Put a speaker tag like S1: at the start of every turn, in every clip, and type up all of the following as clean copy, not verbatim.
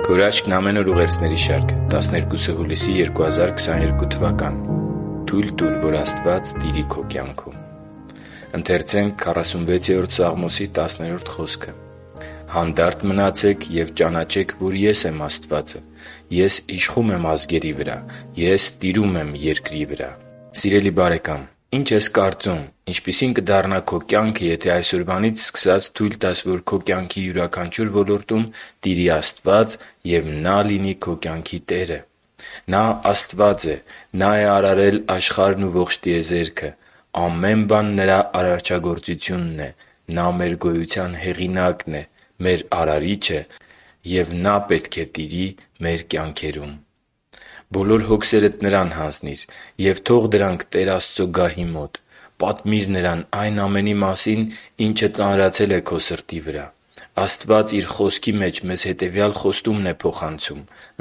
S1: Քորաշքն ամեն օր ուղերձների շարք 12 հուլիսի 2022 թվական Թույլ տուր, որ Աստված տիրի քո կյանքում։ Ընթերցենք 46-րդ Սաղմոսի 10-րդ խոսքը։ Հանդարտ մնացեք և ճանաչեք, որ ես եմ Աստվածը։ Ես իշխում եմ ազգերի վրա, ես տիրում եմ երկրի վրա։ Սիրելի բարեկամ, ինչ ես կարծում, ինչպիսին կդառնա քո կյանքը, եթե այսօրվանից սկսած թույլ տաս, որ քո կյանքի յուրաքանչյուր ոլորտում տիրի Աստված և Նա լինի քո կյանքի Տերը։ Նա Աստված է, Նա է արարել աշխարհն ու ողջ տիեզերքը։ Ամեն բան Նրա արարչագործությունն է։ Նա մեր գոյության հեղինակն է, մեր Արարիչը, և Նա պետք է տիրի մեր կյանքերում։ Բոլոր հոգսերդ Նրան հանձնիր և թող դրանք Տեր Աստծո գահի մոտ։ Պատմի՛ր Նրան այն ամենի մասին, ինչը ծանրացել է քո սրտի վրա։ Աստված Իր Խոսքի մեջ մեզ հետևյալ խոստումն է փոխանցում.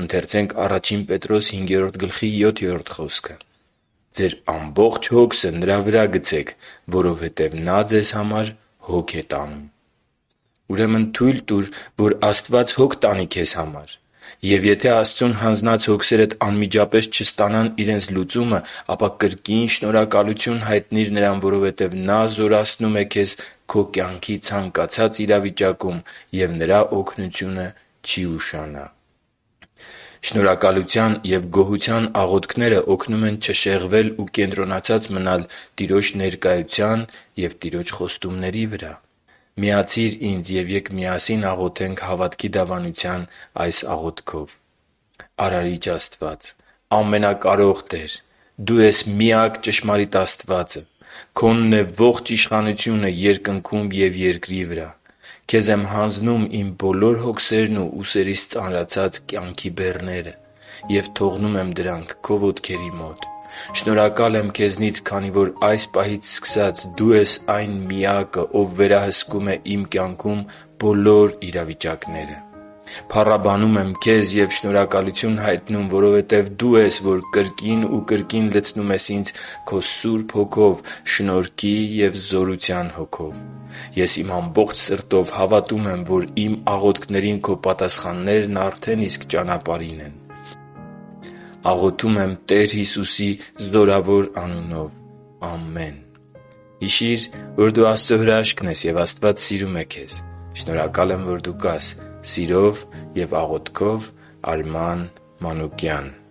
S1: «Ձեր ամբողջ հոգսը Նրա վրա գցեք, որովհետև Նա ձեզ համար հոգ է տանում»։ Ուրեմն թույլ տուր, որ Աստված հոգ տանի քեզ համար։ Եվ եթե Աստծուն հանձնած հոգսերդ անմիջապես չստանան իրենց լուծումը, ապա կրկին շնորհակալություն հայտնի՛ր Նրան, որովհետև Նա զորացնում է քեզ քո կյանքի ցանկացած իրավիճակում և Նրա օգնությունը չի ուշանա։ Շնորհակալության և գոհության աղոթքները օգնում են չշեղվել ու կենտրոնացած մնալ Տիրոջ ներկայության և Տիրոջ խոստումների վրա։ Միացի՛ր ինձ և ե՛կ միասին աղոթենք հավատքի դավանության այս աղոթքով. «Արարիչ Աստված, ամենակարող Տեր, Դու ես միակ ճշմարիտ Աստվածը։ Քոնն է ողջ իշխանությունը երկնքում և երկրի վրա։ Քեզ եմ հանձնում իմ բոլոր հոգսերն ու ուսերից ծանրացած կյանքի բեռները և թողնում եմ դրանք Քո ոտքերի մոտ։ Շնորհակալ եմ Քեզնից, քանի որ այս պահից սկսած Դու ես այն Միակը, Ով վերահսկում է իմ կյանքում բոլոր իրավիճակները։ Փառաբանում եմ Քեզ և շնորհակալություն հայտնում, որովհետև Դու ես, որ կրկին ու կրկին լցնում ես ինձ Քո Սուրբ Հոգով, շնորհքի և զորության Հոգով։ Ես իմ ամբողջ սրտով հավատում եմ, որ իմ աղոթքներին Քո պատասխաններն արդեն իսկ ճանապարհին են։ Աղոթում եմ Տեր Հիսուսի զորավոր անունով։ Ամեն»։ Հիշի՛ր, որ դու Աստծո հրաշքն ես, և Աստված սիրում է քեզ։ Շնորհակալ եմ, որ դու կա՛ս։ Սիրով և աղոթքով, Արման Մանուկյան։